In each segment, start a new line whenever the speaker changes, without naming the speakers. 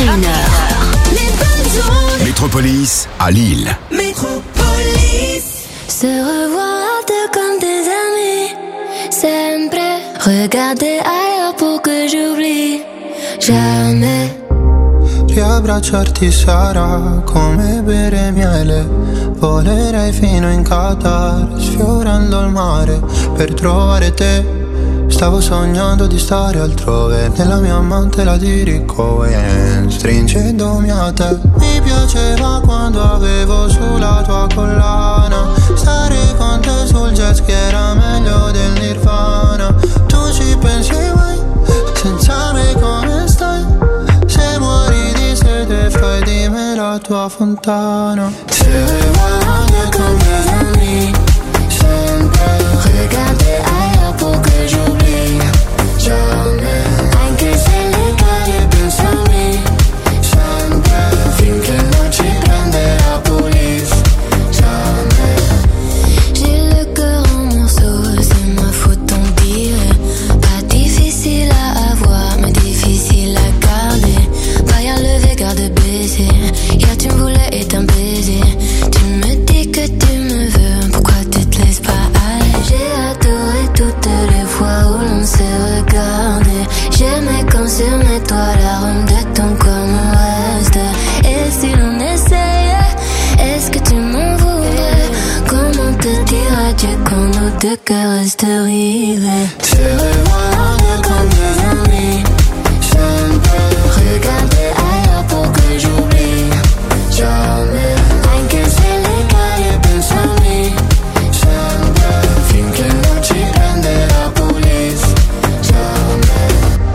Métropolis à Lille.
Métropolis. Se revoir deux comme des amis. Sempre regarder ailleurs pour que j'oublie. Jamais.
Riabbracciarti sarà come bere miele. Volerei fino in Qatar, sfiorando il mare per trovare te. Stavo sognando di stare altrove, nella mia mantela di Ricohen, stringendomi a te. Mi piaceva quando avevo sulla tua collana, stare con te sul jet ski era meglio del Nirvana. Tu ci pensi mai, senza me come stai? Se muori di sete fai di me la tua fontana. Se vuoi con mes amis, sempre regarder ailleurs pour que j'oublie. Jamais, anche se le cade penso a me. Sempre, finché non ci prende la police. Jamais. J'ai le cœur en morceaux, c'est ma faute on dirait. Pas difficile à avoir, mais difficile à garder. Barrière levée, garde baissée. Hier tu me voulais et un baiser. Tu me dis que tu me veux, pourquoi tu te laisses pas aller? J'ai adoré toutes les fois où l'on s'est regardé. J'aimais quand sur mes toits l'arôme de ton corps me reste. Et si l'on essayait, est-ce que tu m'en voudrais? Comment te dire adieu quand nos deux cœurs restent rivés? Se revoir comme des amis, sempre regarder ailleurs pour que j'oublie. Jamais, anche se le cade penso a me. Sempre, finché non ci prende la police. Jamais,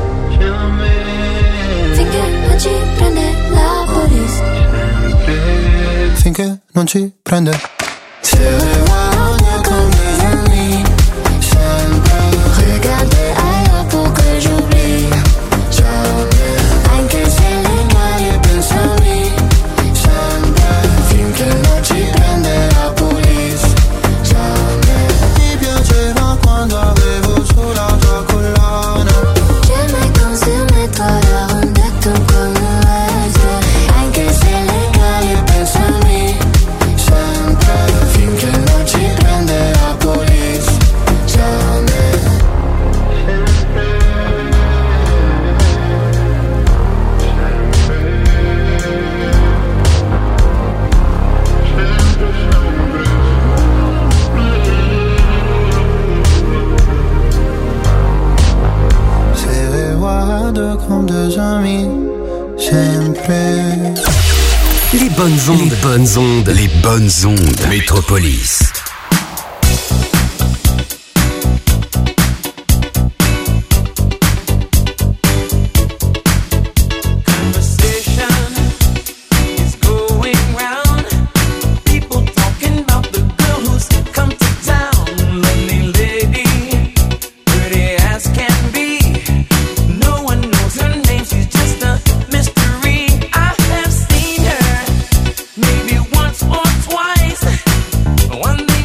jamais, finché non ci prende la police. Sempre, finché non ci prende. Se revoir comme des amis, sempre regarder ailleurs pour que j'oublie. Jamais, anche se le cade penso a me. Sempre, finché non ci prende la police. Jamais. Ti piaceva quando avevo sulla tua collana. J'aimais quand sur mes toits l'arôme de ton corps me reste. Anche se le cade penso a me. Sempre, finché non ci prende la police. Jamais. Se guardo comme deux amis, sempre.
Les bonnes ondes. Les bonnes ondes. Les bonnes ondes. Métropolis.
One day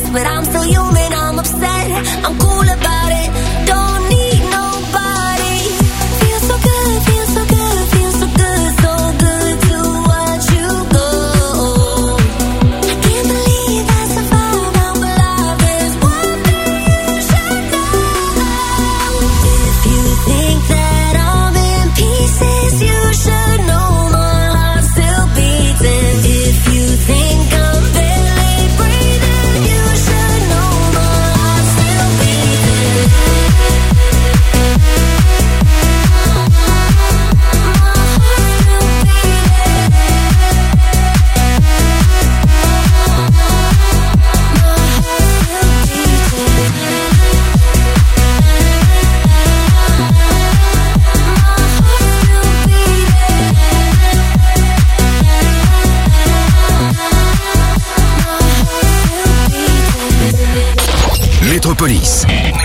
best, but I'm still human, I'm upset. I'm cool about it, don't need nobody. Feels so good, feels so good, feels so good, so good to watch you go. I can't believe I survived, I'm alive. There's one thing you should know. If you think that I'm in pieces, you should know my heart's still beating. If you think I'm barely breathing, you should know my heart's still beating.
Métropolis.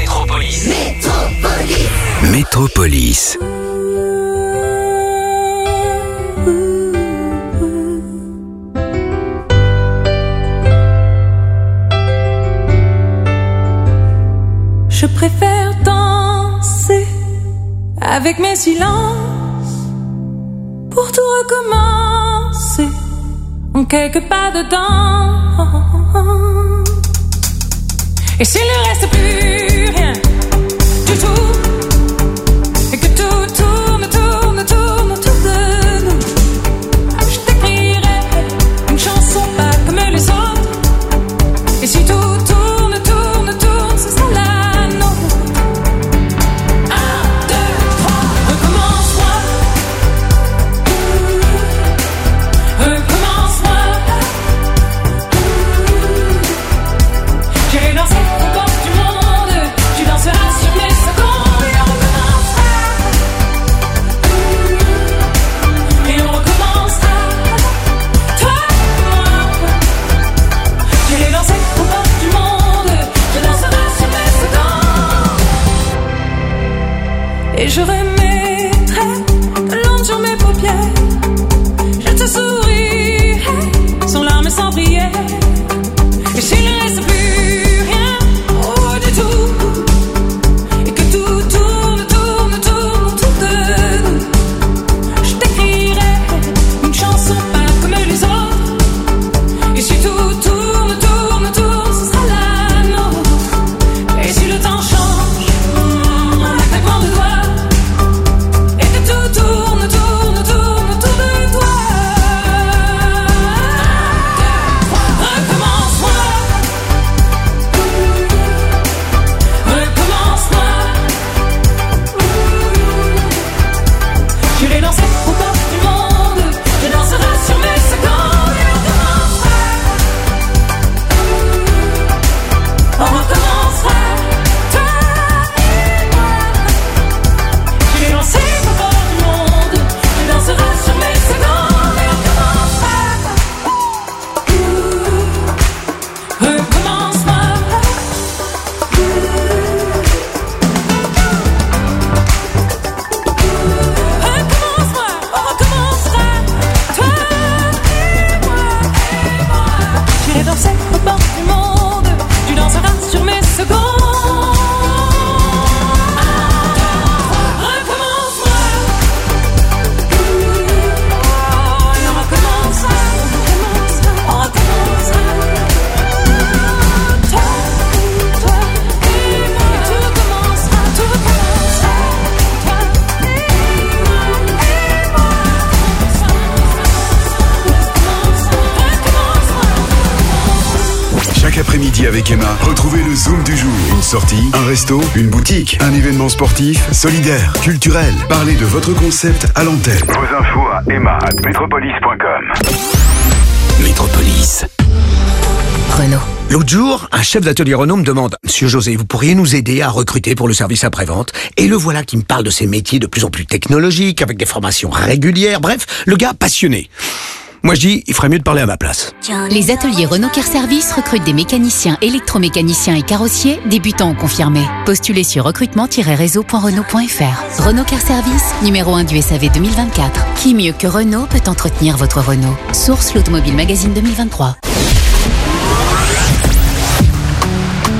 Métropolis.
Je préfère danser avec mes silences pour tout recommencer en quelques pas dedans. Et s'il ne reste plus rien du tout, et que tout tourne, tourne, tourne autour de nous, je t'écrirai une chanson pas comme les autres. Et si tout tourne, tourne, tourne, ce sera la nôtre. 1, 2, 3, recommence-moi. Recommence-moi. J'irai danser au bord du monde, tu danseras sur mes secondes et on recommencera. Et on recommencera, toi et moi. J'irai danser au bord du monde, tu danseras sur mes secondes. Et je remettrai de l'ombre sur mes paupières. Je te sourirai, sans larmes et sans prière. Et s'il ne reste plus rien, oh du tout, et que tout tourne, tourne, tourne autour de nous, je t'écrirai une chanson pas comme les autres. Et si tout tourne, tourne, tourne, ce sera la nôtre. Et si le temps change, en un claquement de doigts, et que tout tourne, tourne, tourne autour de toi. Recommence-moi. Recommence-moi. J'irai danser au bord du monde, tu danseras sur mes secondes et on recommencera. On recommencera, toi et moi. J'irai danser au bord du monde, tu danseras sur mes secondes et on recommencera. Recommence-moi. Recommence-moi, on recommencera, toi et moi. J'irai danser au bord du monde, tu danseras sur mes secondes. Recommence-moi. Et on recommencera, on recommencera. Toi et moi. Et tout recommencera, tout recommencera. Toi et moi.
Chaque après-midi avec Emma, retrouvez le Zoom du jour. Une sortie, un resto, une boutique, un événement sportif, solidaire, culturel. Parlez de votre concept à l'antenne.
Vos infos à emma@metropolis.com.
Métropolis.
Renault. L'autre jour, un chef d'atelier Renault me demande « Monsieur José, vous pourriez nous aider à recruter pour le service après-vente ?» Et le voilà qui me parle de ces métiers de plus en plus technologiques, avec des formations régulières, bref, le gars passionné. Moi je dis, il ferait mieux de parler à ma place.
Les ateliers Renault Car Service recrutent des mécaniciens, électromécaniciens et carrossiers, débutants ou confirmés. Postulez sur recrutement-réseau.renault.fr. Renault Car Service, numéro 1 du SAV 2024. Qui mieux que Renault peut entretenir votre Renault? Source l'Automobile Magazine 2023.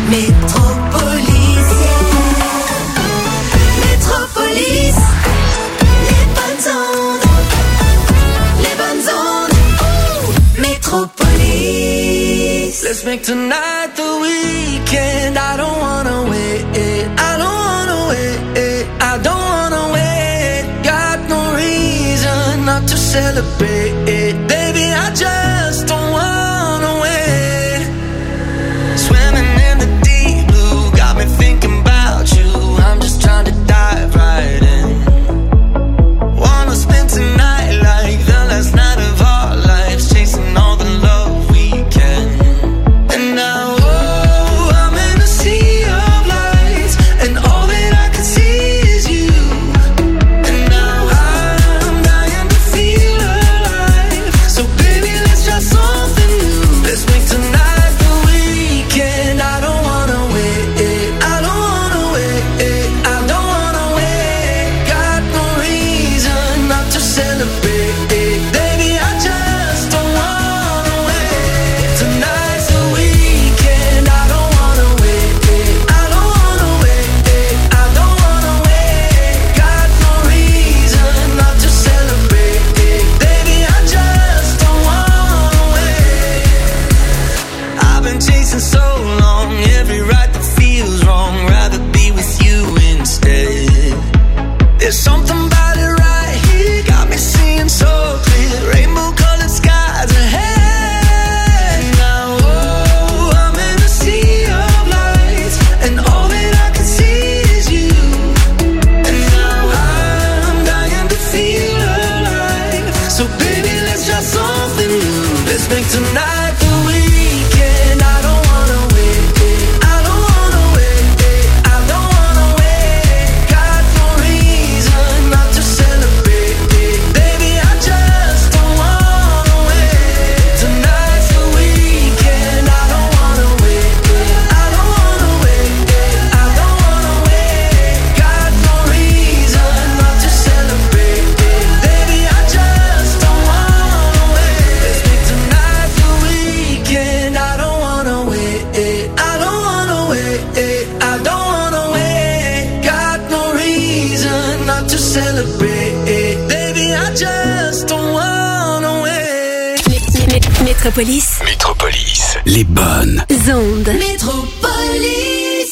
Métropolis, Métropolis, les bonnes ondes, Métropolis.
Let's make tonight the weekend. I don't wanna wait. I don't wanna wait. I don't wanna wait. Got no reason not to celebrate. Baby, I just don't wanna wait. Swimming in the deep blue, got me thinking about you. I'm just trying to dive right in. Wanna spend tonight like the last night of our lives, chasing all the love we can. And now, oh, I'm in a sea of lights, and all that I can see is you. And now I'm dying to feel alive. So baby, let's try something new. Let's make tonight the weekend. I don't wanna wait. I don't wanna wait. I don't wanna wait. Got no reason not to celebrate. Baby, I just don't wanna wait. Tonight's the weekend. I don't wanna wait. I don't wanna wait. I don't wanna wait. Got no reason not to celebrate. Baby, I just don't wanna wait. I've been chasing so long, every right that feels wrong. Rather be with you instead. There's something about it right here, got me seeing so clear. Rainbow-colored skies ahead. Now, oh, I'm in a sea of lights, and all that I can see is you. And now I'm dying to feel alive. So baby, let's try something new. Let's make tonight the weekend. I don't wanna wait. I don't wanna wait. I don't wanna wait. Got no reason not to celebrate. Baby, I just don't wanna wait. Tonight's the weekend. I don't wanna wait. I don't wanna wait. I don't wanna wait. Got no reason not to celebrate. Baby, I just don't wanna wait. Let's make tonight the weekend. I don't wanna wait. I don't wanna wait. I don't wanna wait. Got no reason not to celebrate. Baby, I just don't wanna wait.
Métropolis,
Métropolis, les bonnes
ondes, Métropolis.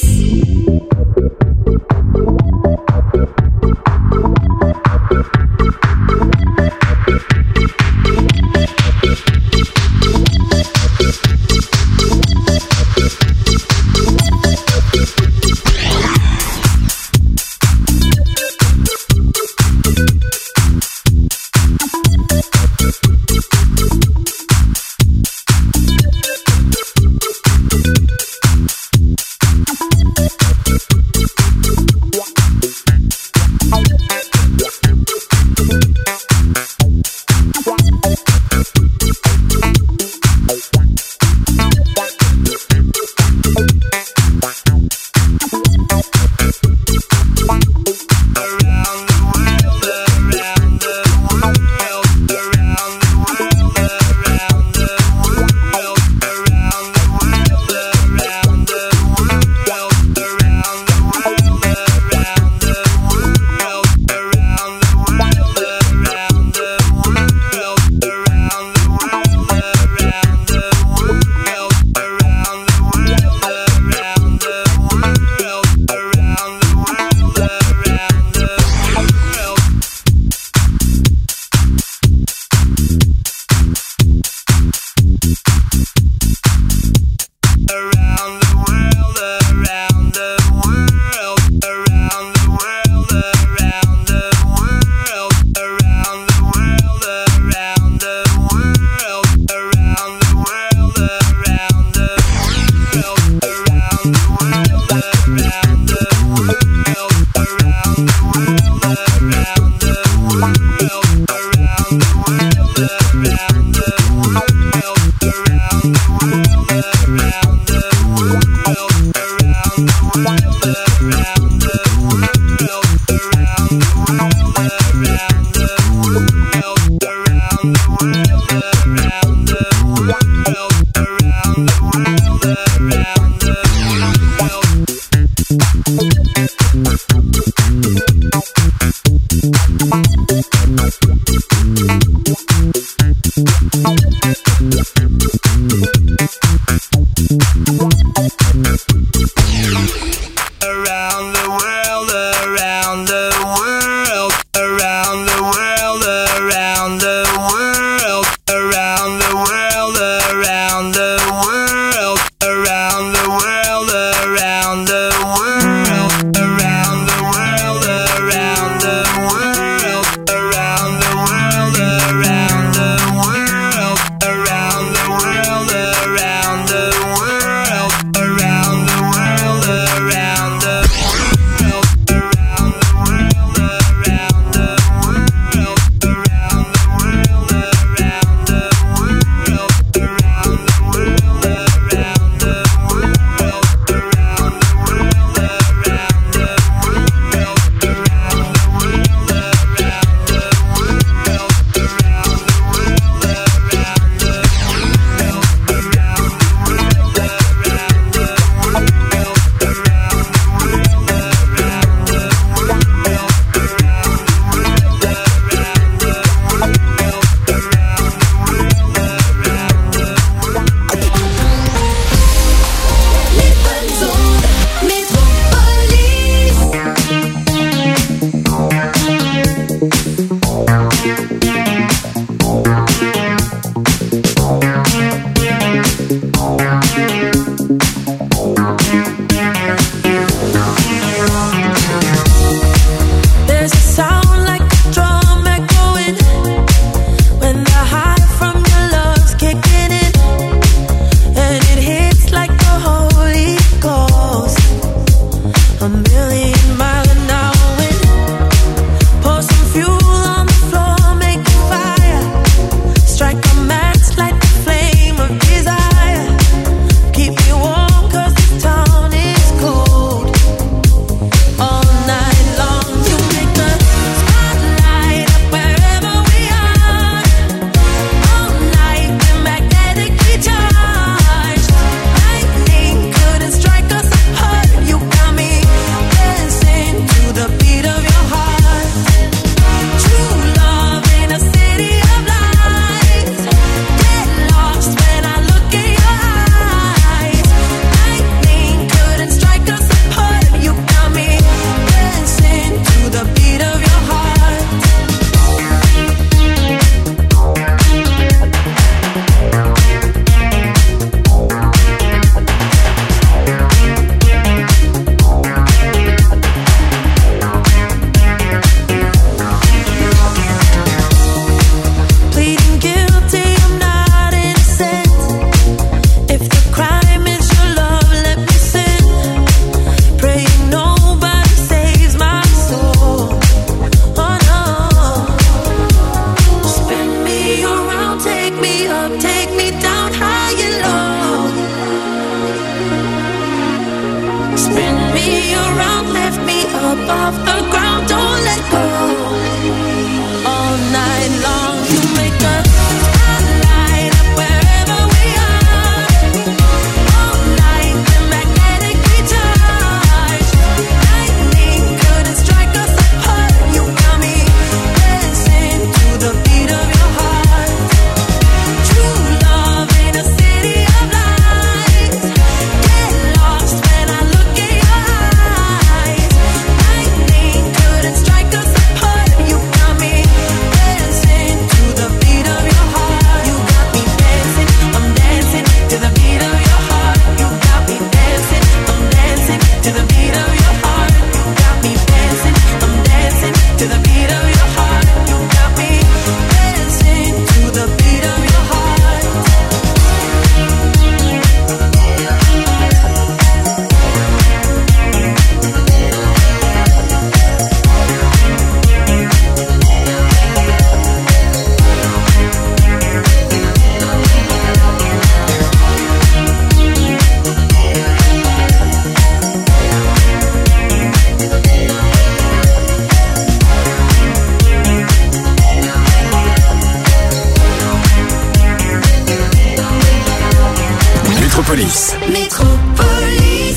Métropolis.
Métropolis.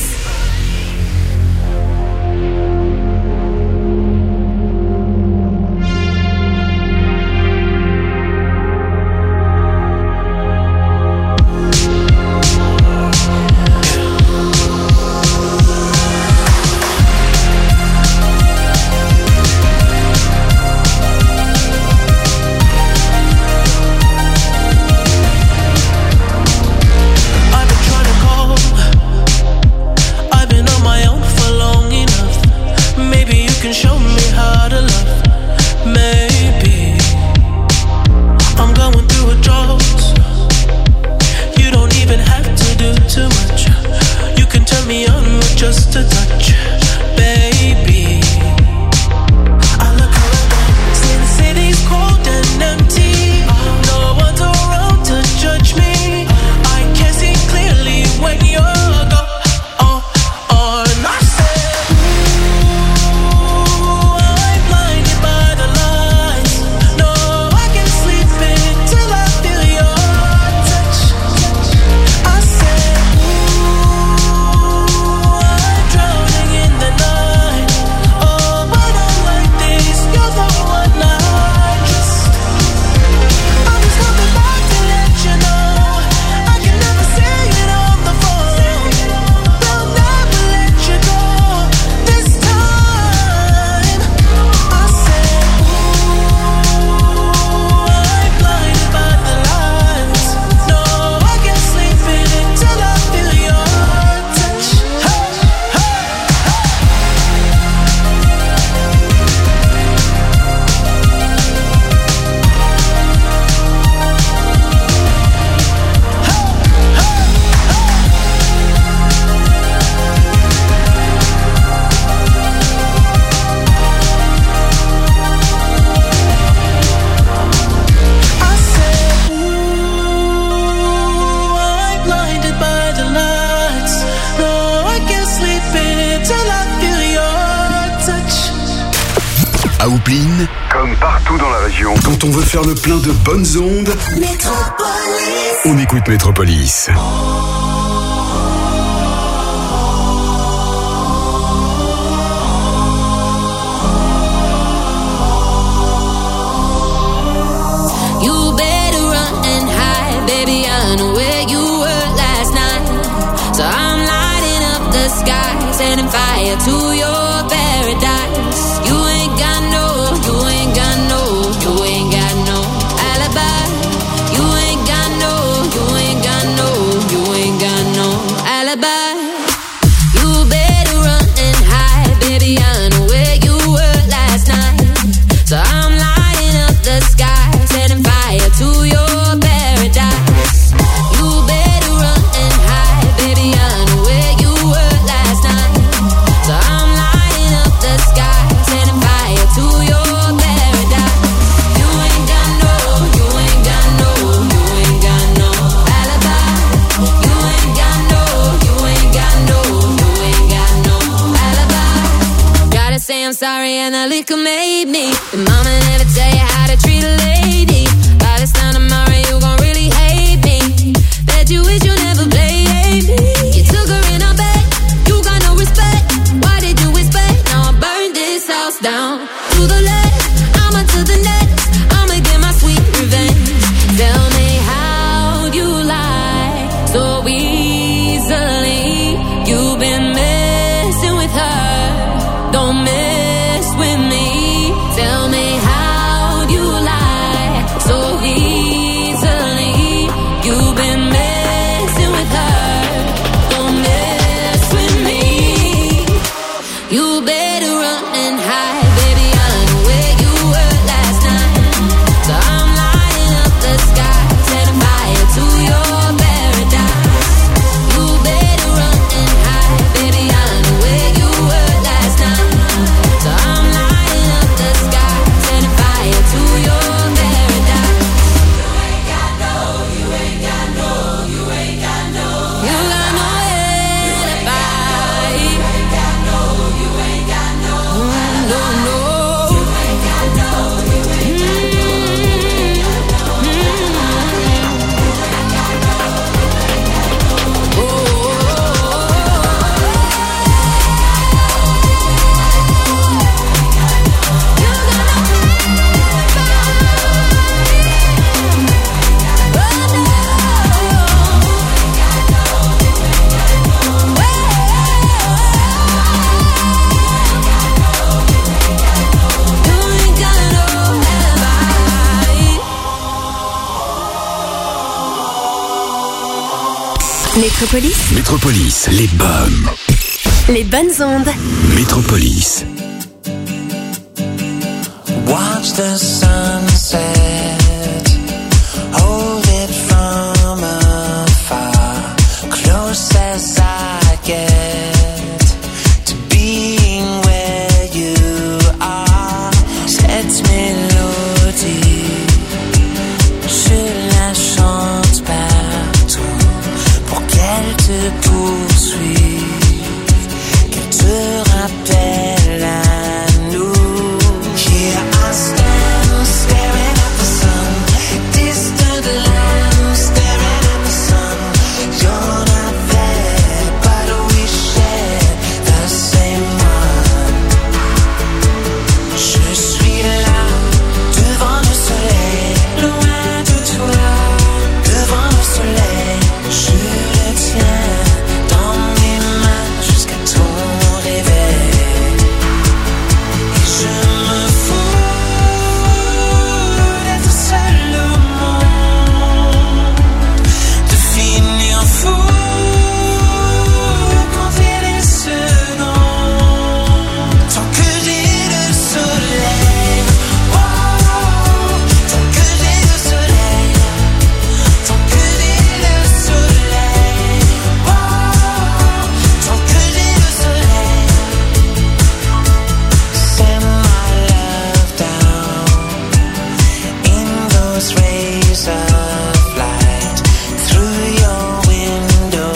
À Houpline,
comme partout dans la région,
quand on veut faire le plein de bonnes ondes,
Métropolis.
on écoute Métropolis.
You better run and hide, baby. I know where you were last night. So I'm lighting up the sky, setting fire to your paradise. You ain't got no alibi. You ain't got no alibi. You better run and hide, baby. I know where you were last night. So I'm lighting up the sky, setting fire to your paradise. You better run and hide, baby. I know where you were last night. So I'm lighting up the sky, setting fire to your paradise. You ain't got no alibi. You ain't got no alibi. Gotta say I'm sorry and the liquor made me. The mama never tell you how to treat a lady. By this time tomorrow you gon' really hate me. Bet you wish you never played me. You took her in her bed, you got no respect. Why did you expect? Now I burned this house down. To the left, I'm to the next. I'ma get my sweet revenge. Tell me how you lie so easily. You've been messing with her, don't mess with me. Tell me how you
Métropolis, les bonnes
ondes.
Métropolis.
Watch the sunset, hold it from afar, close as I get to being where you are. Cette mélodie, je la chante partout pour qu'elle te poursuive, qu'elle te rappelle à nous. Here I stand, staring at the sun, distant land, staring at the sun. You're not there, but we share the same one. Je suis là, devant le soleil, loin de toi, devant le soleil. Je le tiens dans mes mains jusqu'à ton réveil. Et je me fous d'être seul au monde, de finir fou, compter les secondes. Tant que j'ai le soleil, oh, tant que j'ai le soleil, tant que j'ai le soleil, oh, tant que j'ai le soleil. Send my love down in those rays of light through your window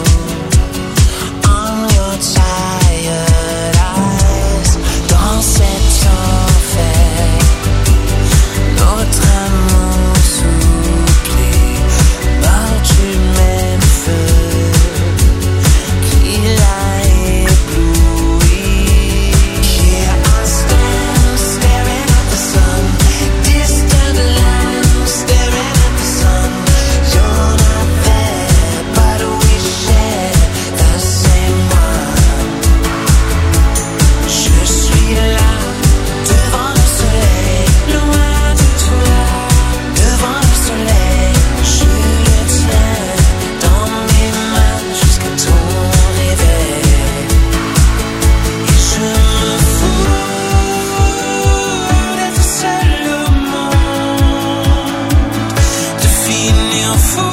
on your tired eyes. Dans cet enfer, notre amour s'oublie, mort du même feu qui l'a ébloui. Here I stand, staring at the sun, distant land, staring at the sun. You're not there, but we share the same one. Je suis là, devant le soleil, loin de toi, devant le soleil. Je le tiens dans mes mains jusqu'à ton réveil. Et je me fous d'être seul au monde, de finir fou,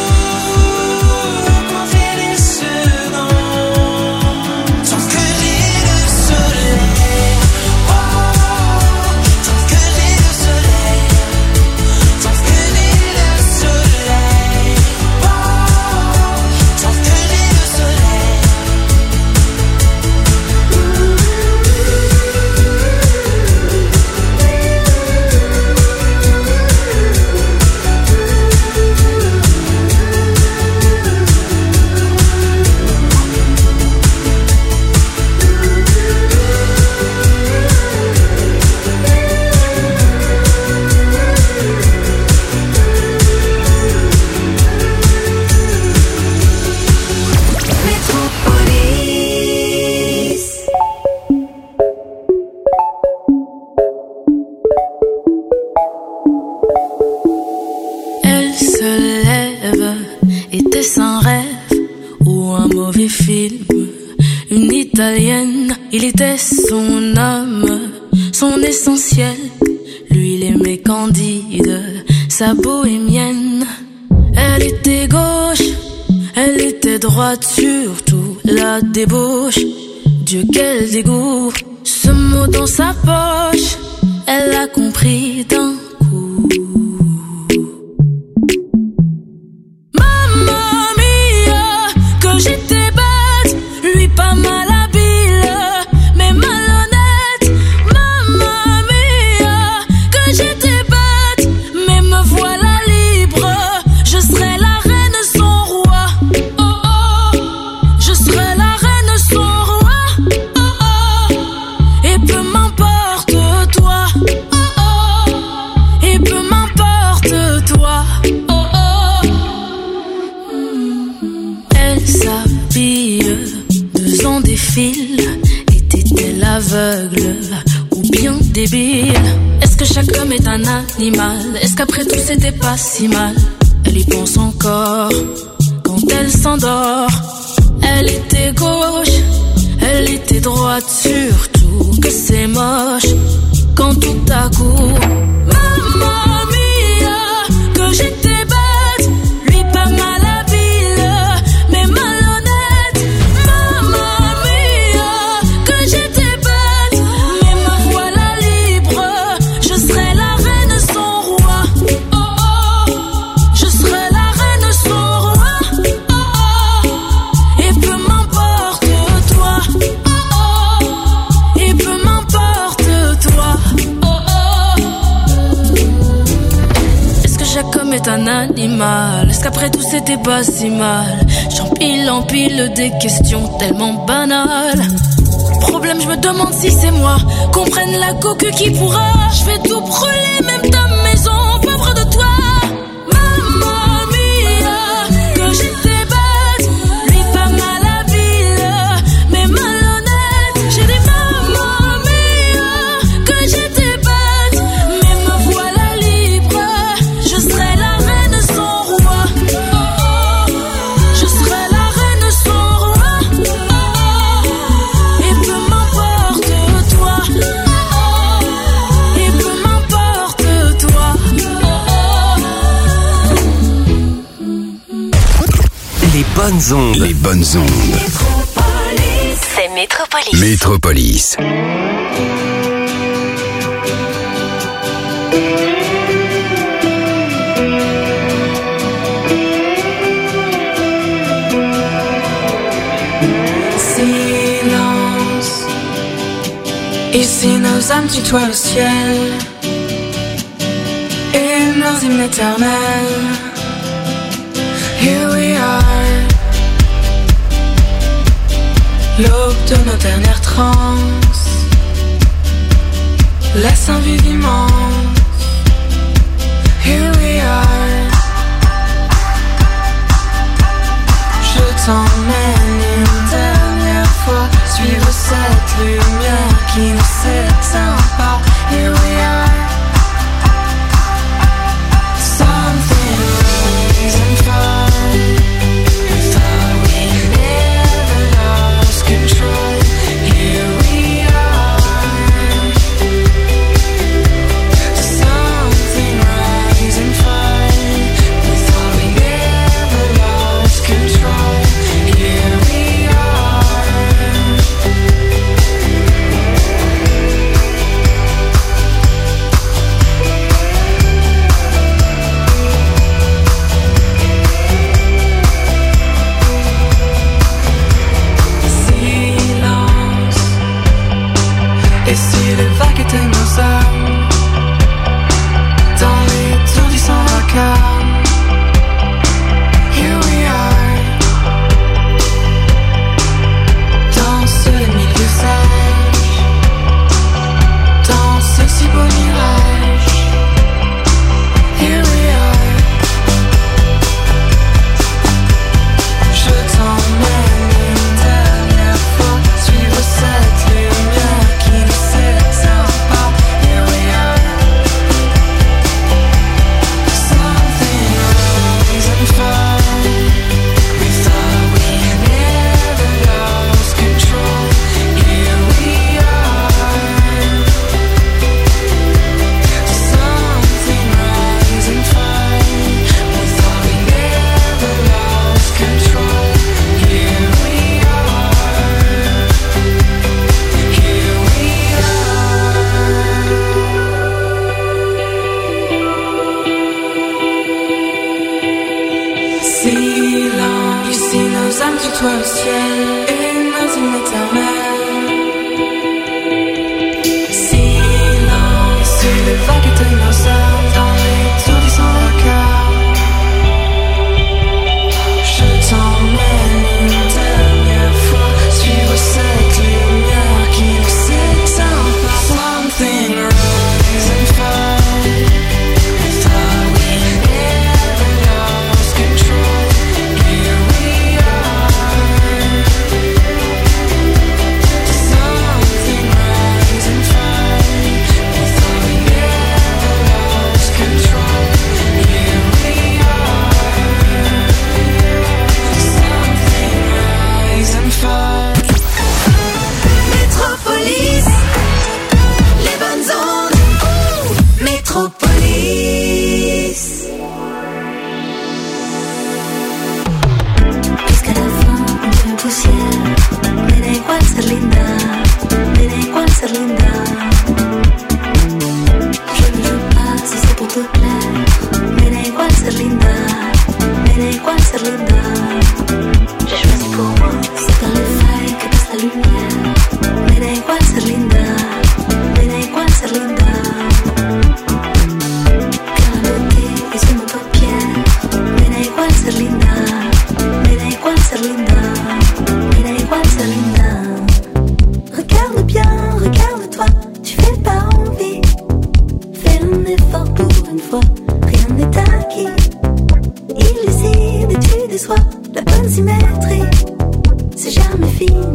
compter les secondes. Tant que j'ai le soleil, oh, tant que j'ai le soleil, tant que j'ai le soleil, oh, tant que j'ai le soleil.
Elle se lève, était-ce un rêve ou un mauvais film? Une italienne, il était son âme, son essentiel. Lui, il aimait Candide, sa bohémienne. Elle était gauche, elle était droite, surtout la débauche. Dieu, quel dégoût, ce mot dans sa poche, elle l'a compris d'un coup. Mamma mia, que j'étais bête, lui pas mal habile, mais malhonnête. Mamma mia, que j'étais bête, mais me voilà libre. Je serai la reine, son roi. Oh oh, je serai la reine, son roi. Oh oh, et peu m'importe toi. Oh oh, et peu m'importe toi. Oh oh. Elle s'habille, 2 ans défilent. Était-elle aveugle ou bien débile? Est-ce que chaque homme est un animal? Est-ce qu'après tout c'était pas si mal? Elle y pense encore quand
quand elle s'endort. Elle était gauche, elle était droite, surtout que c'est moche quand tout à coup, mamma mia, que j'étais bête, lui pas mal habile, mais malhonnête. Mamma mia, que j'étais bête, mais me voilà libre, je serai la reine son roi. Oh oh, je serai la reine son roi. Oh oh, et peu m'importe toi. Oh oh, et peu m'importe toi. Oh oh. Est-ce que Jacob est un animal? Est-ce qu'après tout c'était pas si mal? J'empile en pile des questions tellement banales. Problème, je me demande si c'est moi qu'on prenne la coque qui pourra. Je vais tout brûler, même ta maison, pauvre de toi. Mamma mia, que j'étais bête, lui pas mal habile, mais malhonnête. J'ai dit mamma mia, que j'étais bête, mais me voilà libre, je serai la reine son roi. Oh oh, je serai la reine son roi. Oh oh, et peu m'importe toi. Oh oh, et peu m'importe toi.
Les bonnes ondes.
Les bonnes ondes.
C'est Métropolis.
Métropolis.
Silence. Ici nos âmes tutoient le ciel et nos hymnes éternels. Here we are, l'aube de nos dernières transes, laisse un vide immense. Here we are, je t'emmène une dernière fois, suivre cette lumière qui ne s'éteint pas. Here we are, something rising fire. We thought we never lost control. Here we are, something rising fire. We thought we never lost control. Here we are.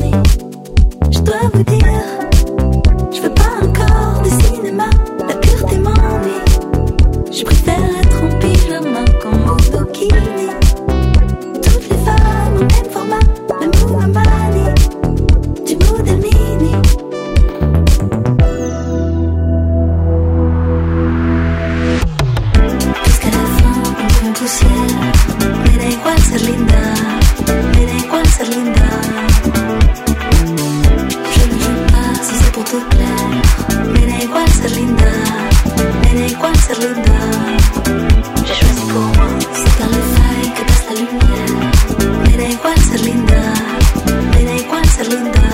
Je dois vous dire, je veux pas encore de cinéma, la pureté m'ennuie. Je préfère être en pyjama comme au bikini. Toutes les femmes au même format, même Mounamani, du modèle mini. Jusqu'à la fin, on peut poussière. Me da igual ser linda, me da igual ser linda. Je ne joue pas si c'est pour te plaire. Me da igual ser linda, me da igual ser linda. J'ai choisi pour moi, c'est par les failles que passe la lumière. Me da igual ser linda, me da igual ser linda.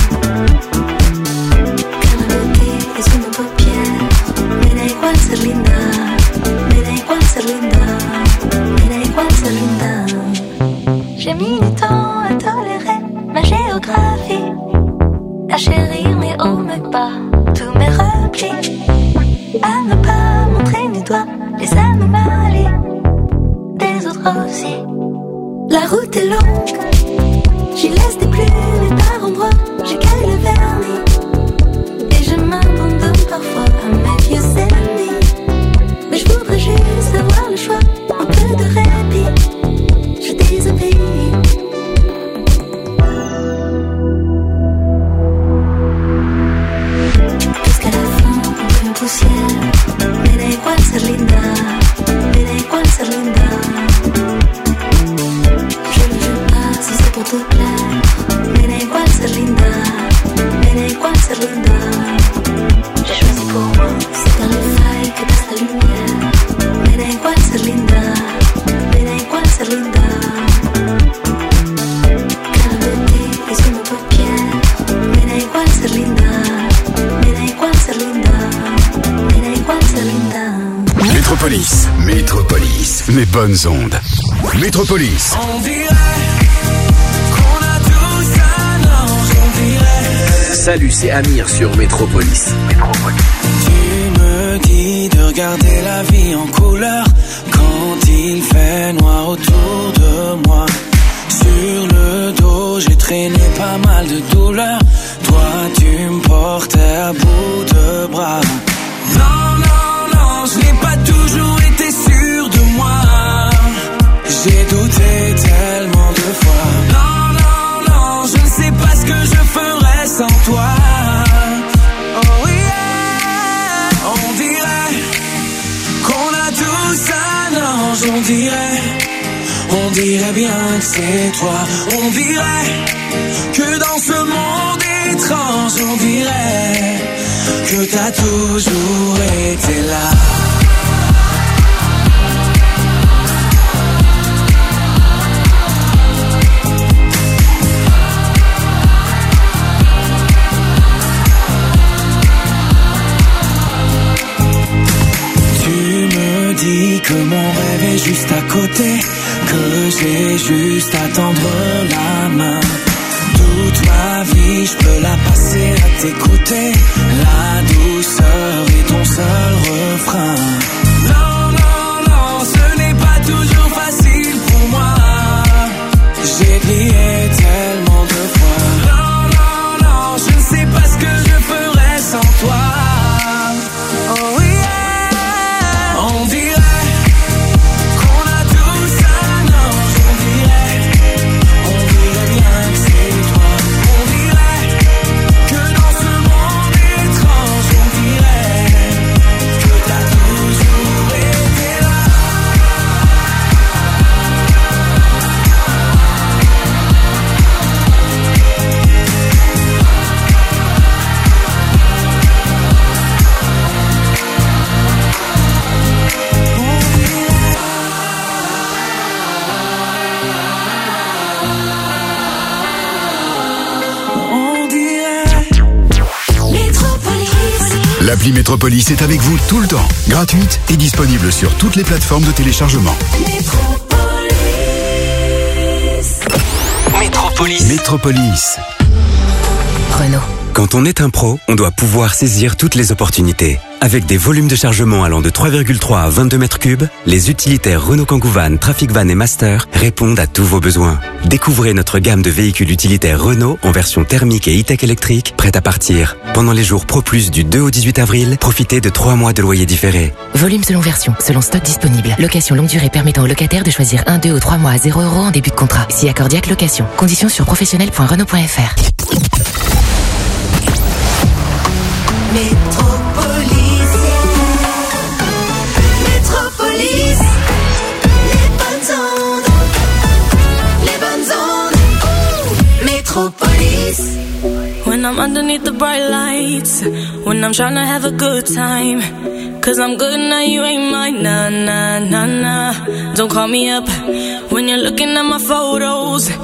Car la beauté est sous nos paupières. Me da igual ser linda, me da igual ser linda. Me da igual ser linda. J'ai mis du temps à tolérer ma géographie, à chérir mes hauts, mes bas, tous mes replis, à ne pas montrer du doigt les anomalies des autres aussi. La route est longue, j'y laisse des plumes et par endroits j'écaille le vernis, et je m'abandonne parfois à mes vieux ennemis. Mais je voudrais juste avoir le choix, un peu de répit. Je désobéis. Jusqu'à la fin, on peut poussière. Me da igual ser linda, me da igual ser linda. Je ne joue pas si c'est pour te plaire. Me da igual ser linda, me da igual ser linda. J'ai choisi pour moi, c'est par les failles que passe la lumière. Me da igual ser linda, me da igual ser linda. Car la beauté est sous nos paupières. Me da igual ser linda, me da igual ser linda. Me da igual ser linda.
Métropolis, Métropolis, les bonnes ondes. Métropolis.
On dirait qu'on a tous un ange, on dirait.
Salut, c'est Amir sur Métropolis.
Tu me dis de regarder la vie en couleur quand il fait noir autour de moi. Sur le dos, j'ai traîné pas mal de douleurs. Toi, tu me portais à bout de bras. Non, non, non, je n'ai pas toujours été sûr de moi. J'ai douté tellement de fois. Non, non, non, je ne sais pas ce que je ferais sans toi. Oh yeah, on dirait qu'on a tous un ange, on dirait bien que c'est toi. On dirait que dans ce monde étrange, on dirait que t'as toujours été là. Dis que mon rêve est juste à côté, que j'ai juste à tendre la main. Toute ma vie, je peux la passer à t'écouter. La douceur est ton seul refrain. Non, non, non, ce n'est pas toujours facile pour moi. J'ai plié tellement de fois. Non, non, non, je ne sais pas ce que je ferais sans toi. Oh yeah. On dirait qu'on a tous un ange, on dirait bien que c'est toi. On dirait que dans ce monde étrange, on dirait que t'as toujours été là.
L'appli Métropolis est avec vous tout le temps. Gratuite et disponible sur toutes les plateformes de téléchargement.
Métropolis.
Métropolis.
Renault.
Quand on est un pro, on doit pouvoir saisir toutes les opportunités. Avec des volumes de chargement allant de 3,3 à 22 mètres cubes, les utilitaires Renault Kangoo Van, Traffic Van et Master répondent à tous vos besoins. Découvrez notre gamme de véhicules utilitaires Renault en version thermique et e-tech électrique, prête à partir. Pendant les jours Pro Plus du 2 au 18 avril, profitez de 3 mois de loyer différé.
Volume selon version, selon stock disponible. Location longue durée permettant aux locataires de choisir 1, 2 ou 3 mois à 0 € en début de contrat. Si accordiaque location. Conditions sur professionnel.renault.fr.
Métropolis, Métropolis, les bonnes ondes, Métropolis.
When I'm underneath the bright lights, when I'm trying to have a good time, 'cause I'm good now, you ain't mine, nah, nah, nah, nah. Don't call me up when you're looking at my photos.